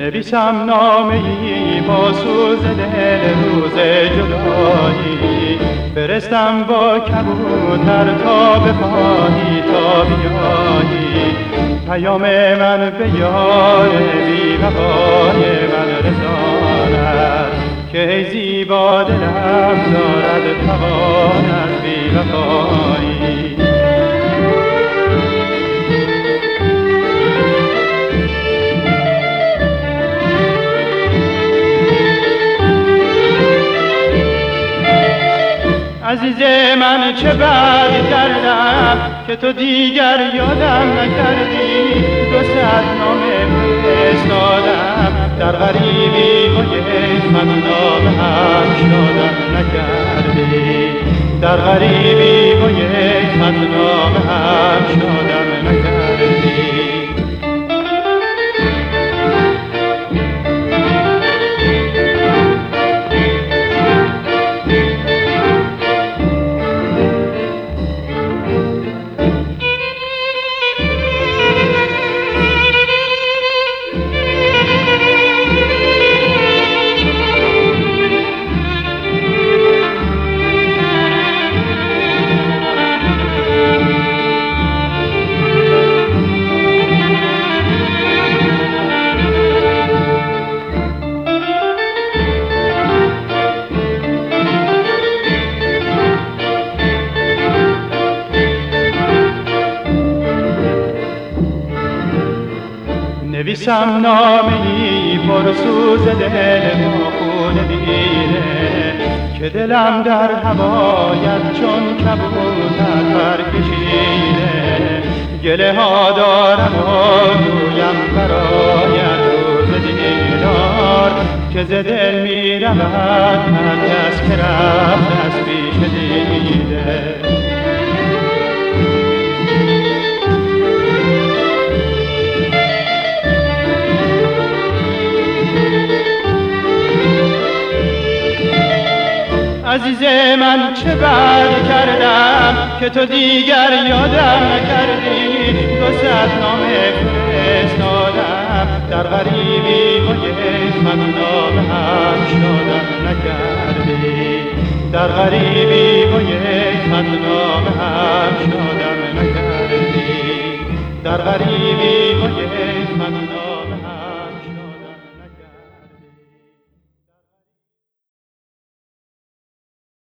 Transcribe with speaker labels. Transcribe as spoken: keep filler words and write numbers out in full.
Speaker 1: نویسم نامه‌ای با سوز دل روز جدایی، فرستم با کبوتر تا بخواهی تا بیایی، پیام من به یار بی وفای من رساند که ای زیبا دلم دارد توان از بی وفایی. عزیز من چه بد کردم که تو دیگر یادم نکردی، دو صد نامه فرستادم در غریبی و یک خط نامه هم شادم نکردی، در غریبی و یک خط نامه هم شادم نکردی. نویسم نامه‌ای پر سوز دل با خون دیره که دلم در هوایت چون کبوتر پر کشیده، گله ها دارم و گویم برایت روز دیدار که ز دل می رود هر کس که رفت از پیش دیده. عزیز من چه بد کردم که تو دیگر یادم نکردی، دو صد نامه فرستادم در غریبی و یک خط نامه هم شادم نکردی، در غریبی و یک خط نامه هم شادم نکردی، در غریبی و یک خط نامه